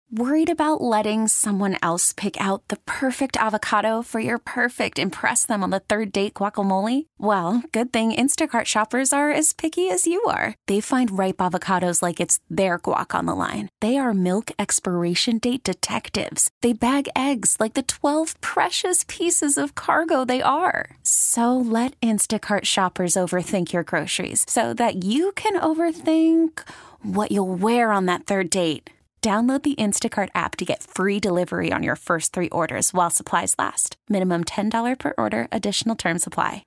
Worried about letting someone else pick out the perfect avocado for your perfect impress them on the third date guacamole? Well, good thing Instacart shoppers are as picky as you are. They find ripe avocados like it's their guac on the line. They are milk expiration date detectives. They bag eggs like the 12 precious pieces of cargo they are. So let Instacart shoppers overthink your groceries so that you can overthink what you'll wear on that third date. Download the Instacart app to get free delivery on your first 3 orders while supplies last. Minimum $10 per order. Additional terms apply.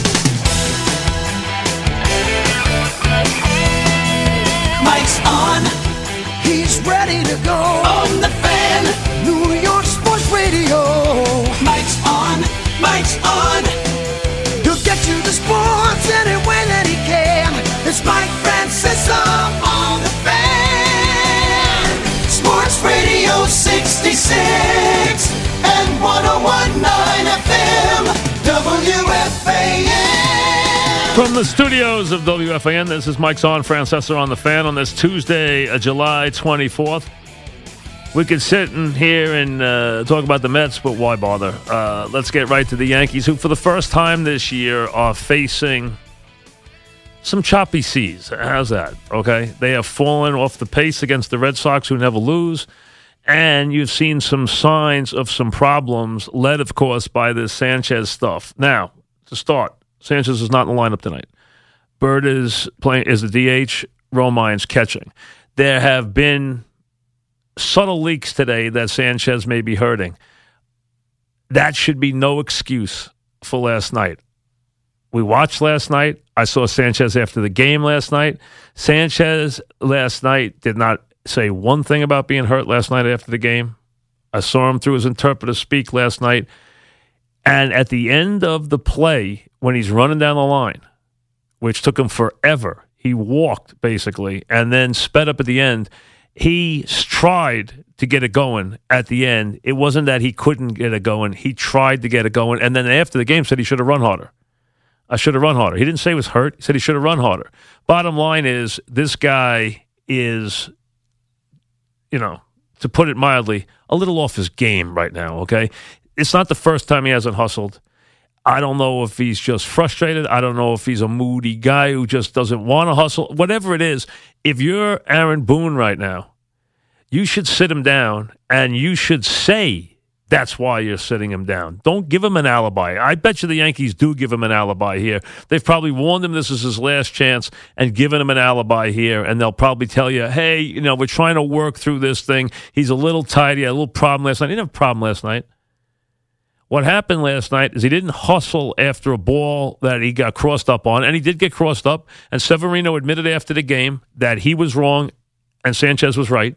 Mike's on. He's ready to go. On the Fan. New York Sports Radio. Mike's on. Mike's on. He'll get you the sports any way that he can. It's Mike Francesa on the Fan. Sports Radio 66 and 101.9 FM WFAN. From the studios of WFAN, this is Mike's on, Francesa on the Fan on this Tuesday, July 24th. We could sit in here and talk about the Mets, but why bother? Let's get right to the Yankees, who for the first time this year are facing some choppy seas. How's that? Okay. They have fallen off the pace against the Red Sox, who never lose. And you've seen some signs of some problems, led, of course, by this Sanchez stuff. Now, to start, Sanchez is not in the lineup tonight. Bird is the DH. Romine's catching. There have been subtle leaks today that Sanchez may be hurting. That should be no excuse for last night. We watched last night. I saw Sanchez after the game last night. Sanchez last night did not say one thing about being hurt last night after the game. I saw him through his interpreter speak last night. And at the end of the play, when he's running down the line, which took him forever, he walked basically and then sped up at the end. He tried to get it going at the end. It wasn't that he couldn't get it going. He tried to get it going. And then after the game said he should have run harder. I should have run harder. He didn't say he was hurt. He said he should have run harder. Bottom line is, this guy is, to put it mildly, a little off his game right now, okay? It's not the first time he hasn't hustled. I don't know if he's just frustrated. I don't know if he's a moody guy who just doesn't want to hustle. Whatever it is, if you're Aaron Boone right now, you should sit him down and you should say that's why you're sitting him down. Don't give him an alibi. I bet you the Yankees do give him an alibi here. They've probably warned him this is his last chance and given him an alibi here, and they'll probably tell you, hey, we're trying to work through this thing. He's a little tired. He had a little problem last night. He didn't have a problem last night. What happened last night is he didn't hustle after a ball that he got crossed up on, and he did get crossed up, and Severino admitted after the game that he was wrong and Sanchez was right.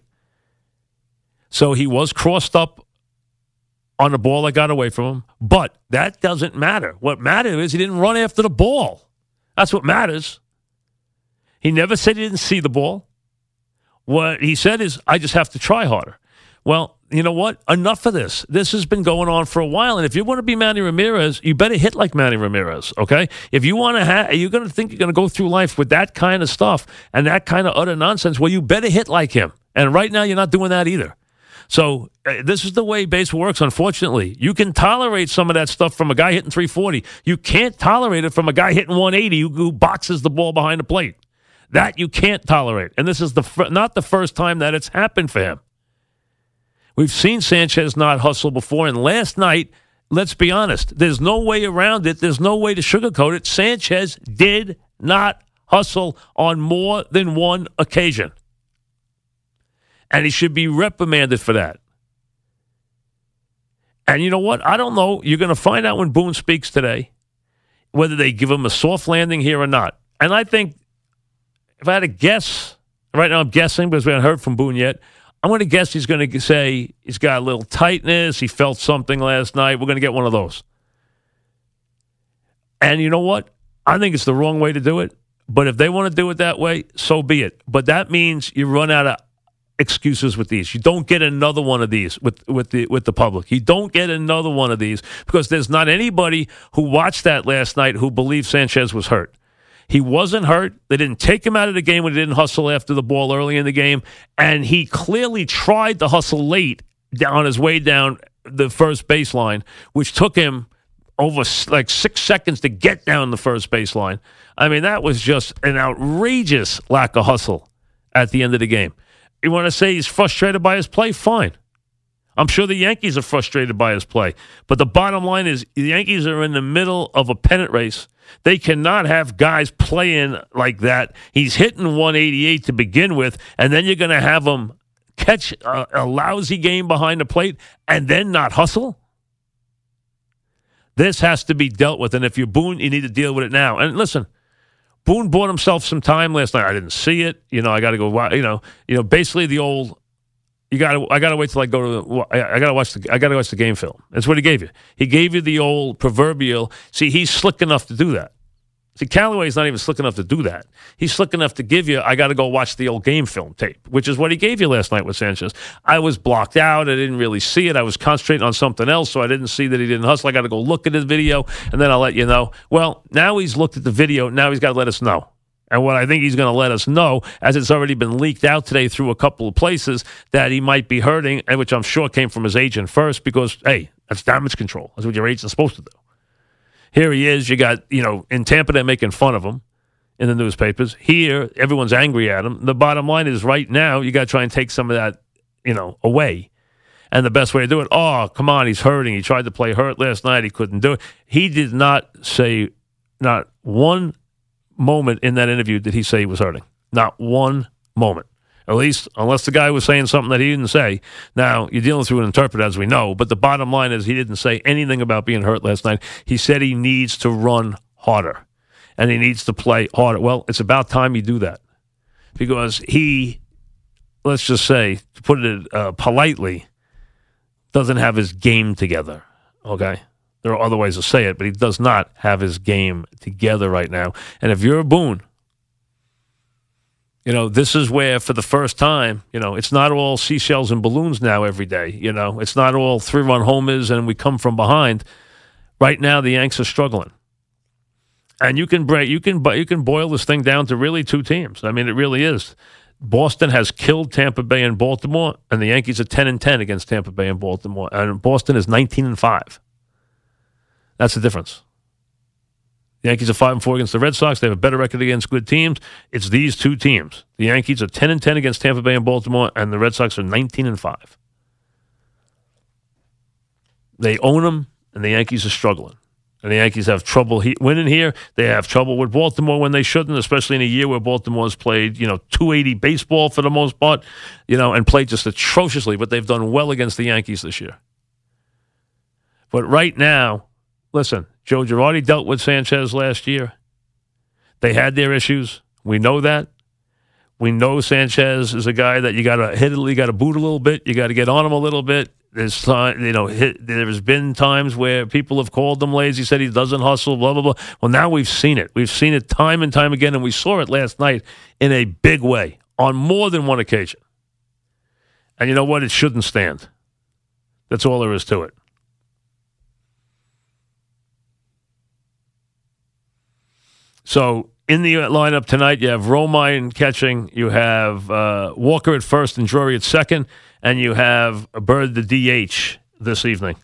So he was crossed up on the ball that got away from him, but that doesn't matter. What matters is he didn't run after the ball. That's what matters. He never said he didn't see the ball. What he said is, I just have to try harder. Well, you know what? Enough of this. This has been going on for a while, and if you want to be Manny Ramirez, you better hit like Manny Ramirez, okay? If you want to you're going to think you're going to go through life with that kind of stuff and that kind of utter nonsense, well, you better hit like him. And right now, you're not doing that either. So this is the way baseball works, unfortunately. You can tolerate some of that stuff from a guy hitting 340. You can't tolerate it from a guy hitting 180 who boxes the ball behind the plate. That you can't tolerate. And this is not the first time that it's happened for him. We've seen Sanchez not hustle before, and last night, let's be honest, there's no way around it. There's no way to sugarcoat it. Sanchez did not hustle on more than one occasion. And he should be reprimanded for that. And you know what? I don't know. You're going to find out when Boone speaks today whether they give him a soft landing here or not. And I think, if I had to guess, right now I'm guessing because we haven't heard from Boone yet, I'm going to guess he's going to say he's got a little tightness, he felt something last night. We're going to get one of those. And you know what? I think it's the wrong way to do it. But if they want to do it that way, so be it. But that means you run out of excuses with these. You don't get another one of these with the public. You don't get another one of these because there's not anybody who watched that last night who believed Sanchez was hurt. He wasn't hurt. They didn't take him out of the game when he didn't hustle after the ball early in the game. And he clearly tried to hustle late on his way down the first baseline, which took him over like 6 seconds to get down the first baseline. I mean, that was just an outrageous lack of hustle at the end of the game. You want to say he's frustrated by his play? Fine. I'm sure the Yankees are frustrated by his play. But the bottom line is the Yankees are in the middle of a pennant race. They cannot have guys playing like that. He's hitting 188 to begin with, and then you're going to have him catch a lousy game behind the plate and then not hustle? This has to be dealt with, and if you're Boone, you need to deal with it now. And listen, Boone bought himself some time last night. I didn't see it. I got to go. Basically the old. I got to wait till I go to. I got to watch the game film. That's what he gave you. He gave you the old proverbial. See, he's slick enough to do that. See, Callaway's not even slick enough to do that. He's slick enough to give you, I got to go watch the old game film tape, which is what he gave you last night with Sanchez. I was blocked out. I didn't really see it. I was concentrating on something else, so I didn't see that he didn't hustle. I got to go look at his video, and then I'll let you know. Well, now he's looked at the video. Now he's got to let us know. And what I think he's going to let us know, as it's already been leaked out today through a couple of places, that he might be hurting, and which I'm sure came from his agent first because, hey, that's damage control. That's what your agent's supposed to do. Here he is. You got, in Tampa, they're making fun of him in the newspapers. Here, everyone's angry at him. The bottom line is right now, you got to try and take some of that, away. And the best way to do it, oh, come on, he's hurting. He tried to play hurt last night. He couldn't do it. He did not say, not one moment in that interview did he say he was hurting. Not one moment. At least, unless the guy was saying something that he didn't say. Now, you're dealing through an interpreter, as we know, but the bottom line is he didn't say anything about being hurt last night. He said he needs to run harder, and he needs to play harder. Well, it's about time you do that, because he, let's just say, to put it politely, doesn't have his game together, okay? There are other ways to say it, but he does not have his game together right now. And if you're a Boone, this is where, for the first time, it's not all seashells and balloons now every day. It's not all 3-run homers and we come from behind. Right now, the Yanks are struggling, and you can boil this thing down to really two teams. I mean, it really is. Boston has killed Tampa Bay and Baltimore, and the Yankees are 10-10 against Tampa Bay and Baltimore, and Boston is 19-5. That's the difference. The Yankees are 5-4 against the Red Sox. They have a better record against good teams. It's these two teams. The Yankees are 10-10 against Tampa Bay and Baltimore, and the Red Sox are 19-5. They own them, and the Yankees are struggling. And the Yankees have trouble winning here. They have trouble with Baltimore when they shouldn't, especially in a year where Baltimore's played, 280 baseball for the most part, and played just atrociously. But they've done well against the Yankees this year. But right now, listen, Joe Girardi dealt with Sanchez last year. They had their issues. We know that. We know Sanchez is a guy that you got to hit, you got to boot a little bit, you got to get on him a little bit. There's there's been times where people have called him lazy, said he doesn't hustle, blah, blah, blah. Well, now we've seen it. We've seen it time and time again, and we saw it last night in a big way on more than one occasion. And you know what? It shouldn't stand. That's all there is to it. So in the lineup tonight, you have Romine catching, you have Walker at first and Drury at second, and you have Bird the DH this evening.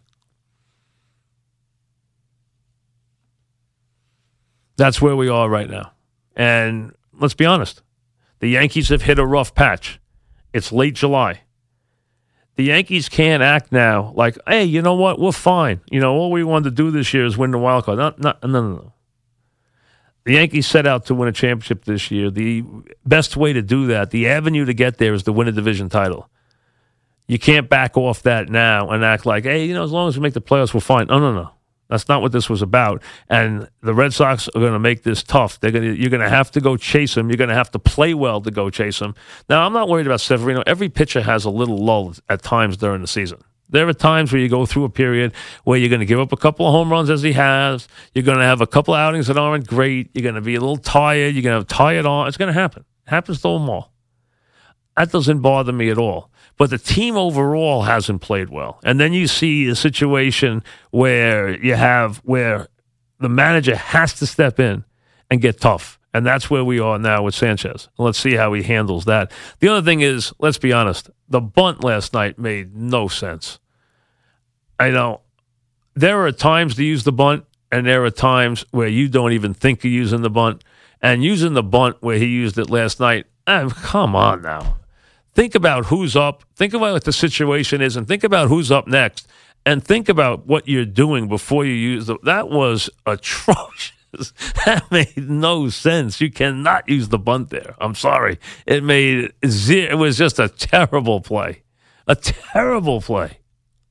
That's where we are right now. And let's be honest, the Yankees have hit a rough patch. It's late July. The Yankees can't act now like, hey, you know what, we're fine. All we wanted to do this year is win the wild card. No. The Yankees set out to win a championship this year. The best way to do that, the avenue to get there, is to win a division title. You can't back off that now and act like, hey, as long as we make the playoffs, we're fine. No. That's not what this was about. And the Red Sox are going to make this tough. You're going to have to go chase them. You're going to have to play well to go chase them. Now, I'm not worried about Severino. Every pitcher has a little lull at times during the season. There are times where you go through a period where you're going to give up a couple of home runs as he has. You're going to have a couple of outings that aren't great. You're going to be a little tired. You're going to have tired on. It's going to happen. It happens to them all. That doesn't bother me at all. But the team overall hasn't played well. And then you see a situation where the manager has to step in and get tough And that's where we are now with Sanchez. Let's see how he handles that. The other thing is, let's be honest, the bunt last night made no sense. I know there are times to use the bunt, and there are times where you don't even think of using the bunt. And using the bunt where he used it last night, come on now. Think about who's up. Think about what the situation is, and think about who's up next. And think about what you're doing before you use the. That was atrocious. That made no sense. You cannot use the bunt there. I'm sorry. It was just a terrible play. A terrible play.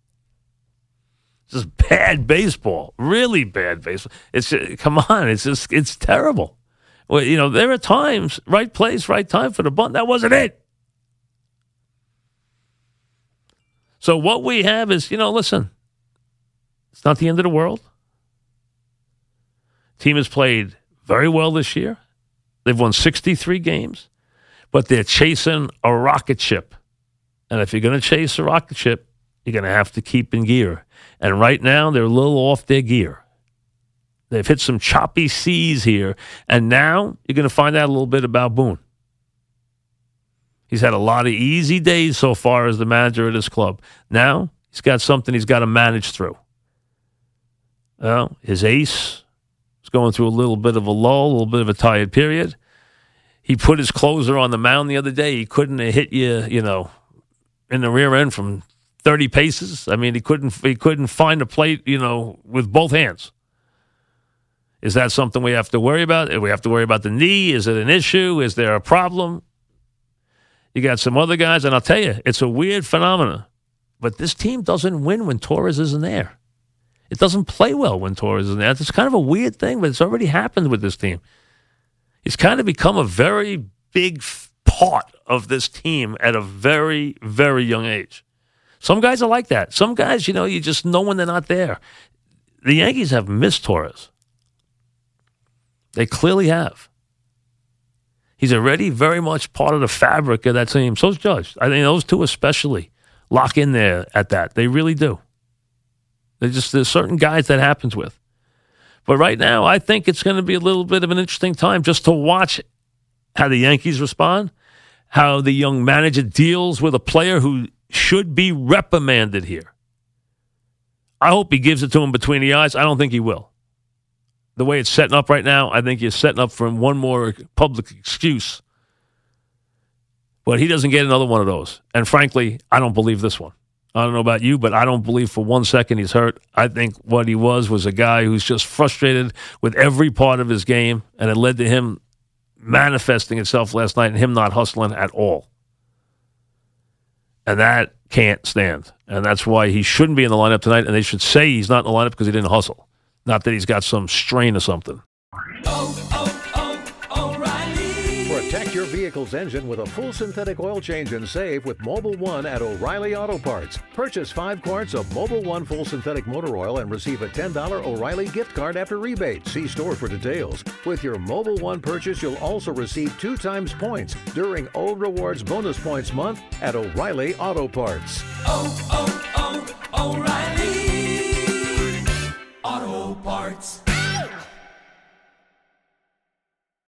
Just bad baseball. Really bad baseball. Come on. It's terrible. Well, there are times, right place, right time for the bunt. That wasn't it. So what we have is, listen, it's not the end of the world. Team has played very well this year. They've won 63 games, but they're chasing a rocket ship. And if you're going to chase a rocket ship, you're going to have to keep in gear. And right now, they're a little off their gear. They've hit some choppy seas here, and now you're going to find out a little bit about Boone. He's had a lot of easy days so far as the manager of this club. Now he's got something he's got to manage through. Well, his ace is going through a little bit of a lull, a little bit of a tired period. He put his closer on the mound the other day. He couldn't hit you, in the rear end from 30 paces. I mean, he couldn't find a plate, with both hands. Is that something we have to worry about? Do we have to worry about the knee? Is it an issue? Is there a problem? You got some other guys, and I'll tell you, it's a weird phenomenon. But this team doesn't win when Torres isn't there. It doesn't play well when Torres isn't there. It's kind of a weird thing, but it's already happened with this team. He's kind of become a very big part of this team at a very, very young age. Some guys are like that. Some guys, you just know when they're not there. The Yankees have missed Torres. They clearly have. He's already very much part of the fabric of that team. So's Judge. I think those two especially lock in there at that. They really do. There's certain guys that happens with. But right now, I think it's going to be a little bit of an interesting time just to watch how the Yankees respond, how the young manager deals with a player who should be reprimanded here. I hope he gives it to him between the eyes. I don't think he will. The way it's setting up right now, I think you're setting up for one more public excuse. But he doesn't get another one of those. And frankly, I don't believe this one. I don't know about you, but I don't believe for 1 second he's hurt. I think what he was a guy who's just frustrated with every part of his game, and it led to him manifesting itself last night and him not hustling at all. And that can't stand. And that's why he shouldn't be in the lineup tonight, and they should say he's not in the lineup because he didn't hustle. Not that he's got some strain or something. O'Reilly. Protect your vehicle's engine with a full synthetic oil change and save with Mobil 1 at O'Reilly Auto Parts. Purchase 5 quarts of Mobil 1 full synthetic motor oil and receive a $10 O'Reilly gift card after rebate. See store for details. With your Mobil 1 purchase, you'll also receive 2 times points during O Rewards Bonus Points Month at O'Reilly Auto Parts. O'Reilly.